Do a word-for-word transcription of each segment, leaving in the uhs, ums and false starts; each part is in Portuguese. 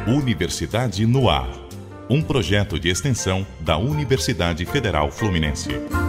Universidade no Ar, um projeto de extensão da Universidade Federal Fluminense.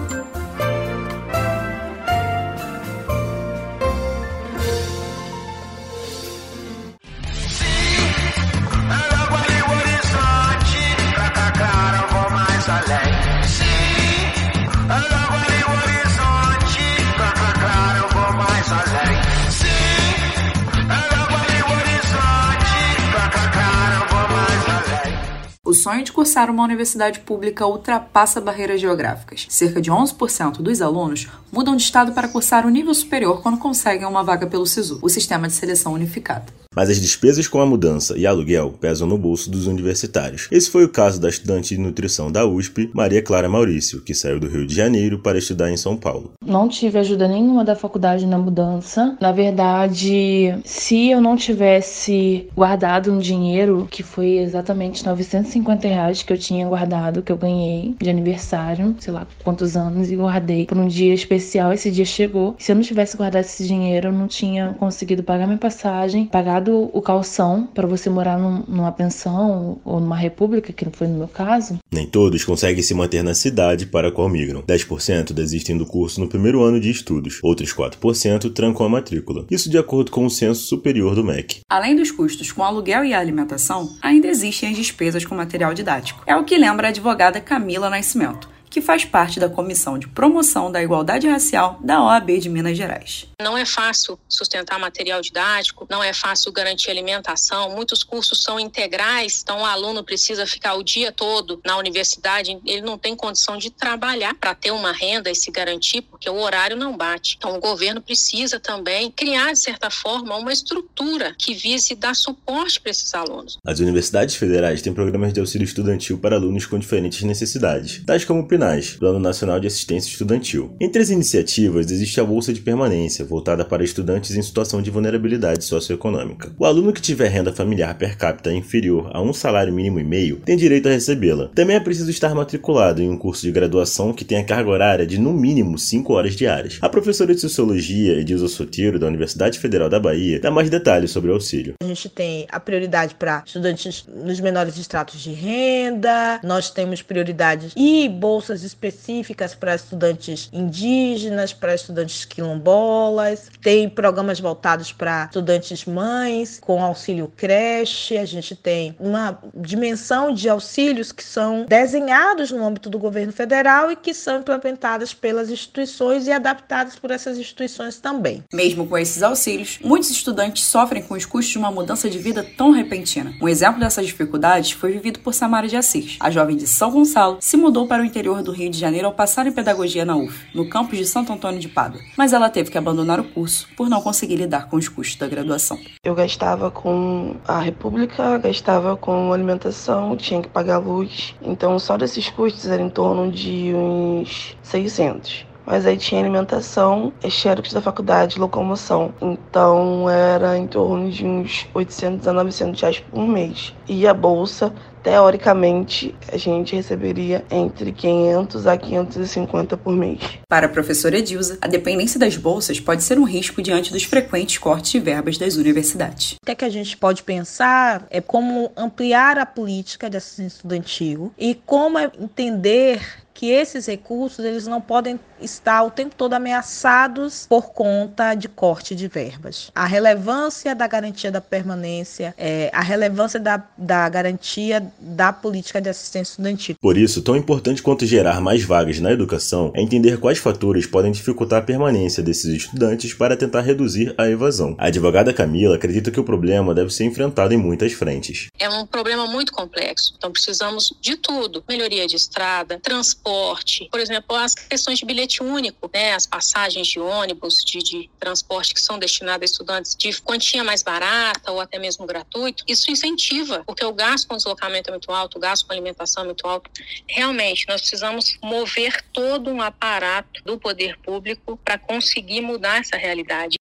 O sonho de cursar uma universidade pública ultrapassa barreiras geográficas. Cerca de onze por cento dos alunos mudam de estado para cursar o nível superior quando conseguem uma vaga pelo SISU, o Sistema de Seleção Unificado. Mas as despesas com a mudança e aluguel pesam no bolso dos universitários. Esse foi o caso da estudante de nutrição da U S P, Maria Clara Maurício, que saiu do Rio de Janeiro para estudar em São Paulo. Não tive ajuda nenhuma da faculdade na mudança. Na verdade, se eu não tivesse guardado um dinheiro, que foi exatamente novecentos e cinquenta reais que eu tinha guardado, que eu ganhei de aniversário, sei lá quantos anos, e guardei por um dia especial, esse dia chegou. Se eu não tivesse guardado esse dinheiro, eu não tinha conseguido pagar minha passagem, pagado o calção para você morar num, numa pensão ou numa república, que não foi no meu caso. Nem todos conseguem se manter na cidade para a qual migram. dez por cento desistem do curso no primeiro ano de estudos. Outros quatro por cento trancam a matrícula. Isso de acordo com o censo superior do M E C. Além dos custos com aluguel e alimentação, ainda existem as despesas com material didático. É o que lembra a advogada Camila Nascimento, que faz parte da Comissão de Promoção da Igualdade Racial da O A B de Minas Gerais. Não é fácil sustentar material didático, não é fácil garantir alimentação, muitos cursos são integrais, então o aluno precisa ficar o dia todo na universidade, ele não tem condição de trabalhar para ter uma renda e se garantir, porque o horário não bate. Então o governo precisa também criar, de certa forma, uma estrutura que vise dar suporte para esses alunos. As universidades federais têm programas de auxílio estudantil para alunos com diferentes necessidades, tais como o P N A S, Plano Nacional de Assistência Estudantil. Entre as iniciativas existe a Bolsa de Permanência, voltada para estudantes em situação de vulnerabilidade socioeconômica. O aluno que tiver renda familiar per capita inferior a um salário mínimo e meio tem direito a recebê-la. Também é preciso estar matriculado em um curso de graduação que tenha carga horária de no mínimo cinco horas diárias. A professora de Sociologia, Edilza Soteiro, da Universidade Federal da Bahia, dá mais detalhes sobre o auxílio. A gente tem a prioridade para estudantes nos menores estratos de renda, nós temos prioridades e bolsas específicas para estudantes indígenas, para estudantes quilombolas, tem programas voltados para estudantes mães, com auxílio creche, a gente tem uma dimensão de auxílios que são desenhados no âmbito do governo federal e que são implementadas pelas instituições e adaptadas por essas instituições também. Mesmo com esses auxílios, muitos estudantes sofrem com os custos de uma mudança de vida tão repentina. Um exemplo dessas dificuldades foi vivido por Samara de Assis. A jovem de São Gonçalo se mudou para o interior do Rio de Janeiro ao passar em pedagogia na U F, no campus de Santo Antônio de Pádua. Mas ela teve que abandonar o curso por não conseguir lidar com os custos da graduação. Eu gastava com a República, gastava com alimentação, tinha que pagar luz. Então só desses custos era em torno de uns seiscentos. Mas aí tinha alimentação, xerox da faculdade, locomoção. Então era em torno de uns oitocentos a novecentos reais por mês. E a bolsa, teoricamente, a gente receberia entre quinhentos a quinhentos e cinquenta por mês. Para a professora Edilza, a dependência das bolsas pode ser um risco diante dos frequentes cortes de verbas das universidades. O que é que a gente pode pensar é como ampliar a política de assistência estudantil e como entender que esses recursos eles não podem estar o tempo todo ameaçados por conta de corte de verbas. A relevância da garantia da permanência, é, a relevância da, da garantia da política de assistência estudantil. Por isso, tão importante quanto gerar mais vagas na educação é entender quais fatores podem dificultar a permanência desses estudantes para tentar reduzir a evasão. A advogada Camila acredita que o problema deve ser enfrentado em muitas frentes. É um problema muito complexo, então precisamos de tudo. Melhoria de estrada, transporte, por exemplo, as questões de bilhete único, né, as passagens de ônibus, de, de transporte que são destinadas a estudantes de quantia mais barata ou até mesmo gratuito, isso incentiva, porque o gasto com deslocamento é muito alto, o gasto com alimentação é muito alto. Realmente, nós precisamos mover todo um aparato do poder público para conseguir mudar essa realidade.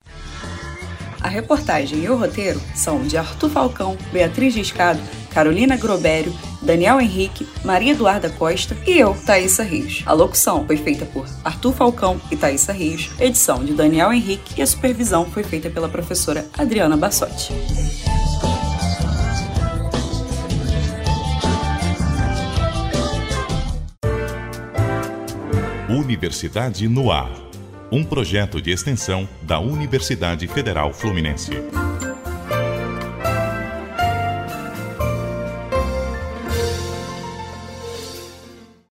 A reportagem e o roteiro são de Arthur Falcão, Beatriz Giscado, Carolina Grobério, Daniel Henrique, Maria Eduarda Costa e eu, Thaísa Rios. A locução foi feita por Arthur Falcão e Thaísa Rios, edição de Daniel Henrique e a supervisão foi feita pela professora Adriana Bassotti. Universidade no Ar. Um projeto de extensão da Universidade Federal Fluminense.